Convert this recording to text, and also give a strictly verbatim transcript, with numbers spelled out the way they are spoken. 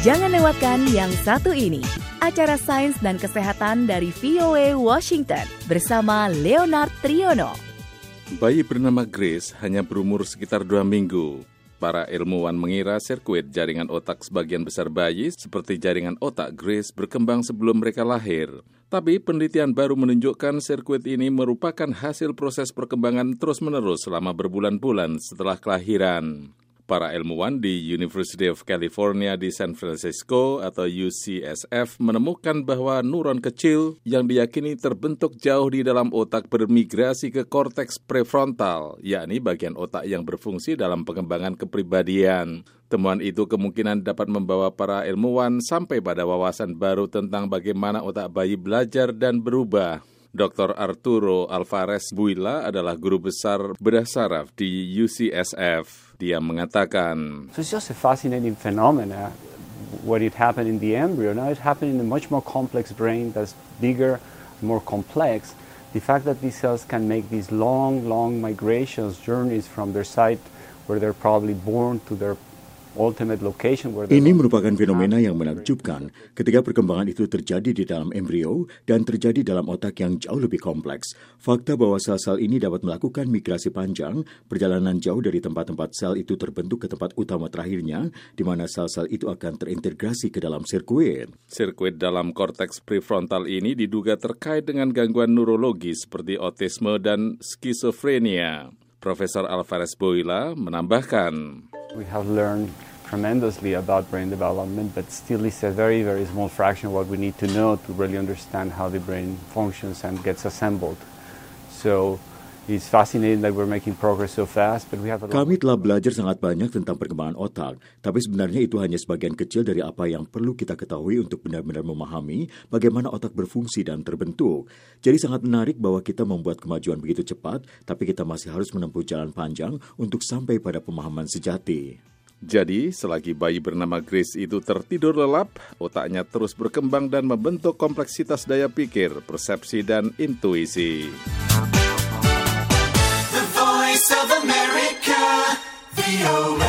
Jangan lewatkan yang satu ini, acara sains dan kesehatan dari V O A Washington bersama Leonard Triono. Bayi bernama Grace hanya berumur sekitar dua minggu. Para ilmuwan mengira sirkuit jaringan otak sebagian besar bayi seperti jaringan otak Grace berkembang sebelum mereka lahir. Tapi penelitian baru menunjukkan sirkuit ini merupakan hasil proses perkembangan terus-menerus selama berbulan-bulan setelah kelahiran. Para ilmuwan di University of California di San Francisco atau U C S F menemukan bahwa neuron kecil yang diyakini terbentuk jauh di dalam otak bermigrasi ke korteks prefrontal, yakni bagian otak yang berfungsi dalam pengembangan kepribadian. Temuan itu kemungkinan dapat membawa para ilmuwan sampai pada wawasan baru tentang bagaimana otak bayi belajar dan berubah. doktor Arturo Alvarez Buila adalah guru besar bedah saraf di U C S F. Dia mengatakan, So it's just a fascinating phenomena when it happened in the embryo. Now it happened in a much more complex brain that's bigger, more complex. The fact that these cells can make these long, long migrations, journeys from their site where they're probably born to their ultimate location where Ini merupakan fenomena yang menakjubkan ketika perkembangan itu terjadi di dalam embrio dan terjadi dalam otak yang jauh lebih kompleks. Fakta bahwa sel-sel ini dapat melakukan migrasi panjang, perjalanan jauh dari tempat-tempat sel itu terbentuk ke tempat utama terakhirnya, di mana sel-sel itu akan terintegrasi ke dalam sirkuit. Sirkuit dalam korteks prefrontal ini diduga terkait dengan gangguan neurologi seperti autisme dan skizofrenia. Profesor Alvarez Buila menambahkan, We have learned tremendously about brain development, but still it's a very, very small fraction of what we need to know to really understand how the brain functions and gets assembled. So it's fascinating that we're making progress so fast, but we have a lot. Kami telah belajar sangat banyak tentang perkembangan otak, tapi sebenarnya itu hanya sebagian kecil dari apa yang perlu kita ketahui untuk benar-benar memahami bagaimana otak berfungsi dan terbentuk. Jadi sangat menarik bahwa kita membuat kemajuan begitu cepat, tapi kita masih harus menempuh jalan panjang untuk sampai pada pemahaman sejati. Jadi, selagi bayi bernama Grace itu tertidur lelap, otaknya terus berkembang dan membentuk kompleksitas daya pikir, persepsi, dan intuisi. Voice of America, V O A.